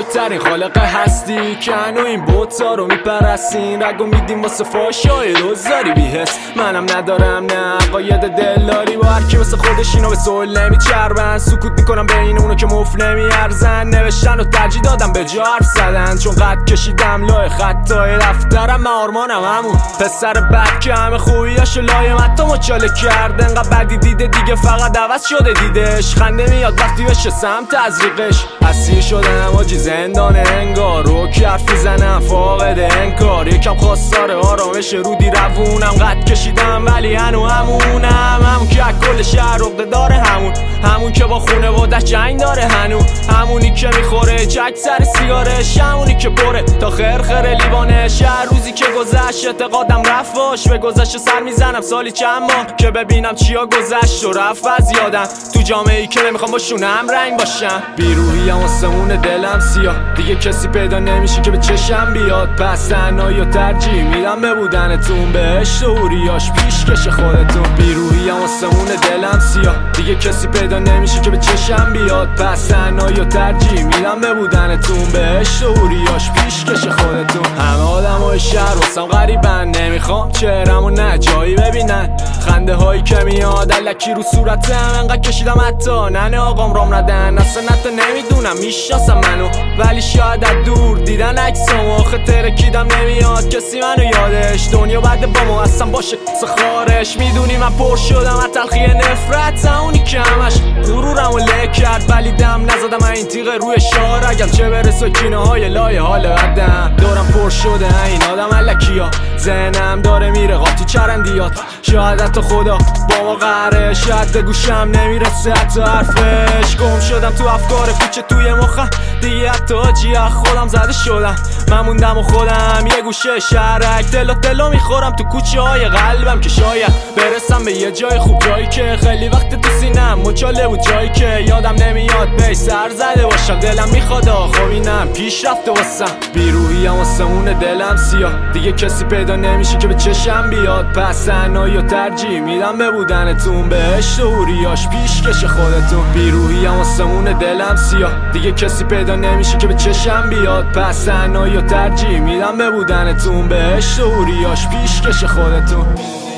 بزرگترین خالق هستی که هنو این بوتا رو میپرستین، رگو میدیم واسه فاشای دوزاری بیهست. منم ندارم نه عقاید دلداری با هرکی مثل خودش، اینو به سول نمیچربن. سکوت میکنم بین اونو که مف نمیارزن، نوشتن و ترجیح دادم به جا حرف زدن. چون قد کشیدم لای خطای دفترم، من آرمانم همون پسر بد که همه خوبیاشو لای متا مچاله کرد. انقدر بدی دیده دیگه فقط عوض شده دیدش. خنده میاد وقتی بشه سمت تزریقش. اسیر شدنم آجی زندان انگار، رو که حرف میزنم فاقد انکار. یکم خواستار آرامش رودی روونم، قد کشیدم ولی هنو همونم. همون که کل شهر عقده داره، همون که با خونوادش جنگ داره، همونی که میخوره چک سر سیگارش، همونی که پره تا خرخره لیوانش. هر روزی که گذشت اعتقادم رفت باش، به گذشت سر میزنم سالی چند ماه که ببینم چیا گذشت و رفت از یادم. تو جامعه ای که نمیخوام باشون هم رنگ باشم، بیروحیم آسمون دلم سیاه، دیگه کسی پیدا نمیشه که به چشم بیاد. پس تنهایی و ترجیح میدم به بودنتون، بهشت و حوریاش پیشکش خودتون. بیروحیم آسمون دلم سیاه، دیگه کسی پیدا نمیشه که به چشم بیاد. پس تنهایی و ترجیح میدم به بودنتون، بهشت و حوریاش پیشکش خودتون. همه آدمای شهر واسم غریبن، نمیخوام چهرمو نه جایی ببینن. خنده هایی که میاد الکی رو صورتم، انقدر کشیدم حتی ننه آقام رام ردن. اصلا حتی نمیدونم میشناسم منو، ولی شاید از دور دیدن عکسامو. آخه ترکیدم نمیاد کسی منو یادش، دنیا بعد با ما اصلا باشه خارش. میدونی من پر شدم از تلخی نفرت، اونی که همش غرورمو له کرد. ولی دم نزدم این تیغ روی شار، اگم چه برسه کینه های لای حال بدم. دورم پر شده این آدم الکیا، ذهنم داره میره قاطی چرندیات. شاید حتی خدا با ما قهره، شاید به گوشم نمیرسه حتی حرفش. گم شدم تو افکار پیچه توی مخم، دیگه حتی آجی خودم زده شدم. من موندم و خودم یه گوشه شهرک، دلو میخورم تو کوچه های قلبم که شاید برسم به یه جای خوب، جایی که خیلی وقت تو سینم مچاله بود، جایی که یادم نمیاد بی سر زده باشم. دلم میخواد خب اینم پیش رفته واسم. بیروحیم آسمون دلم سیاه، دیگه کسی پیدا نمیشه که به چشم بیاد. پس تنهایی و ترجیح میدم به بودنتون، بهشت و حوریاش پیشکش خودتون. بیروحیم آسمون دلم سیاه، دیگه کسی پیدا نمیشه که به چشم بیاد. پس تنهایی و ترجیح میدم به بودنتون، بهشت و حوریاش پیشکش خودتون.